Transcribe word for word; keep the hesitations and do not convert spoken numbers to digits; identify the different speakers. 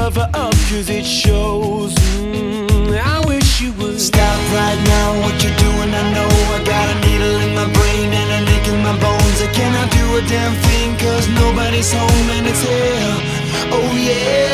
Speaker 1: cover up, cause it shows. mm, I wish you would
Speaker 2: Stop right now, what you're doing, I know. I got a needle in my brain and a nick in my bones. I cannot do a damn thing, cause nobody's home and it's hell. Oh yeah.